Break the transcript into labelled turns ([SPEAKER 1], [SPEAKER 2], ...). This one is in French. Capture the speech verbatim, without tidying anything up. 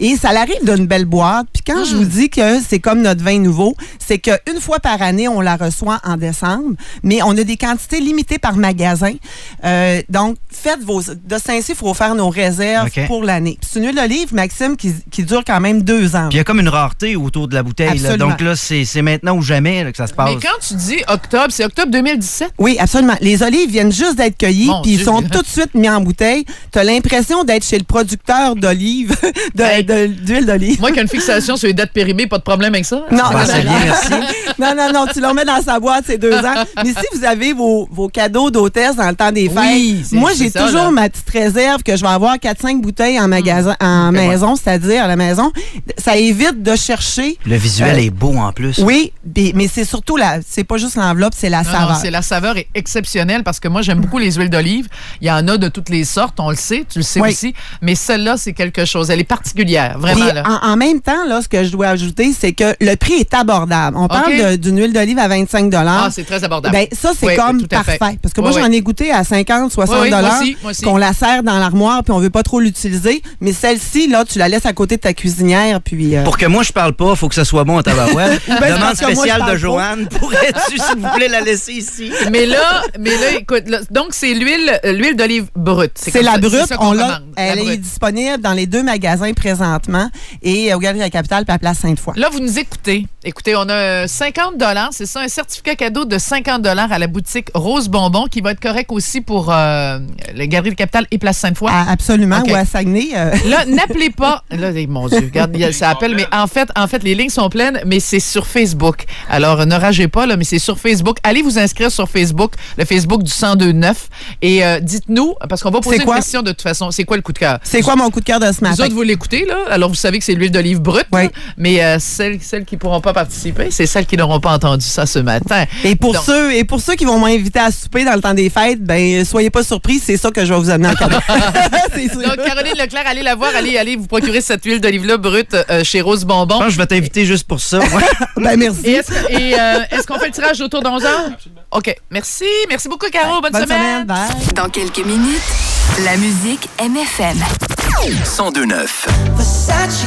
[SPEAKER 1] Et ça arrive d'une belle boîte. Puis quand mmh. je vous dis que c'est comme notre vin nouveau, c'est qu'une fois par année, on la reçoit en décembre, mais on a des quantités limitées par magasin. Euh, donc, faites vos... De Saint-Cyr, il faut faire nos réserves okay. pour l'année. Puis c'est une huile d'olive, Maxime, qui, qui dure quand même deux ans.
[SPEAKER 2] Puis il y a comme une rareté autour de la bouteille. Là. Donc là, c'est, c'est maintenant ou jamais là, que ça se passe.
[SPEAKER 3] Mais quand tu dis octobre, c'est octobre deux mille dix-sept?
[SPEAKER 1] Oui, absolument. Les olives viennent juste d'être cueillies, puis ils sont tout de suite mis en bouteille. Tu as l'impression d'être chez le producteur d'olives, de, hey. de, d'huile d'olive.
[SPEAKER 3] Moi qui ai une fixation sur les dates périmées, pas de problème avec ça?
[SPEAKER 1] Non,
[SPEAKER 2] ah, c'est bien, merci.
[SPEAKER 1] non, non, non, tu le remets dans sa boîte, c'est deux ans. Mais si vous avez vos, vos cadeaux d'hôtesse dans le temps des fêtes, oui, moi, j'ai ça, toujours là. ma petite réserve que je vais avoir quatre cinq bouteilles en magasin, mmh. en okay, maison, ouais. c'est-à-dire à la maison. Ça évite de chercher.
[SPEAKER 2] Le visuel euh, est beau en plus.
[SPEAKER 1] Oui, mais c'est surtout la, c'est pas juste l'enveloppe, c'est la
[SPEAKER 3] non,
[SPEAKER 1] saveur.
[SPEAKER 3] Non, c'est la saveur est exceptionnelle parce que moi, j'aime beaucoup les huiles d'olive. Il y en a de toutes les sortes, on le sait, tu le sais oui. aussi. Mais celle-là, c'est quelque chose. Elle est particulière, vraiment. Là.
[SPEAKER 1] En, en même temps, là, ce que je dois ajouter, c'est que le prix est abordable. On parle okay. de, d'une huile d'olive à vingt-cinq dollars.
[SPEAKER 3] Ah, c'est très abordable.
[SPEAKER 1] Ben, ça, c'est oui, comme parfait. Fait. Parce que moi, oui, j'en ai goûté à cinquante, soixante dollars. Oui, oui, moi aussi, moi aussi. Qu'on la sert dans l'armoire puis on veut pas trop l'utiliser. Mais celle-ci, là, tu la laisses à côté de ta cuisinière. Puis, euh...
[SPEAKER 2] Pour que moi, je parle pas, il faut que ça soit bon à tabarouette. ben, demande spéciale de Joanne. Pourrais-tu, s'il vous plaît, la laisser ici?
[SPEAKER 3] Mais là, mais là, écoute, là, donc c'est l'huile, l'huile d'olive brute.
[SPEAKER 1] C'est, c'est la
[SPEAKER 3] ça,
[SPEAKER 1] brute.
[SPEAKER 3] C'est
[SPEAKER 1] on l'a, elle
[SPEAKER 3] la
[SPEAKER 1] est
[SPEAKER 3] brute.
[SPEAKER 1] disponible dans les deux magasins présentement et au Galerie de la Capitale puis à Place Sainte-Foy.
[SPEAKER 3] Là, vous nous écoutez. Écoutez, on a cinquante dollars, c'est ça, un certificat cadeau de cinquante dollars à la boutique Rose Bonbon qui va être correct aussi pour euh, le Galerie de la Capitale et Place Sainte-Foy.
[SPEAKER 1] Ah, absolument, okay. Ou à Saguenay. Euh...
[SPEAKER 3] Là, n'appelez pas. Là, mon Dieu, regarde, ça appelle, mais en fait, en fait, les lignes sont pleines, mais c'est sur Facebook. Alors, ne ragez pas, là, mais c'est sur Facebook. Allez vous inscrire sur Facebook, le Facebook du cent deux neuf, et euh, dites-nous, parce qu'on va poser une question de toute façon, c'est quoi le coup de cœur?
[SPEAKER 1] C'est quoi mon coup de cœur de ce matin?
[SPEAKER 3] Vous autres, vous l'écoutez, là, alors vous savez que c'est l'huile d'olive brute, oui. là, mais euh, celles, celles qui ne pourront pas participer, c'est celles qui n'auront pas entendu ça ce matin.
[SPEAKER 1] Et pour, ceux, et pour ceux qui vont m'inviter à souper dans le temps des fêtes, ben soyez pas surpris, c'est ça que je vais vous amener en cadeau. C'est sûr.
[SPEAKER 3] Donc, Caroline Leclerc, allez la voir, allez, allez vous procurer cette huile d'olive-là brute euh, chez Rose Bonbon.
[SPEAKER 2] Je pense que je vais t'inviter et... juste pour ça.
[SPEAKER 1] Ben merci.
[SPEAKER 3] Et, est-ce, que, et euh, est-ce qu'on fait le tirage autour d'onze heures? OK. Merci. Merci beaucoup, Caro. Bonne,
[SPEAKER 1] Bonne
[SPEAKER 3] semaine.
[SPEAKER 1] semaine. Bye.
[SPEAKER 4] Dans quelques minutes, la musique M F M.
[SPEAKER 5] cent deux neuf.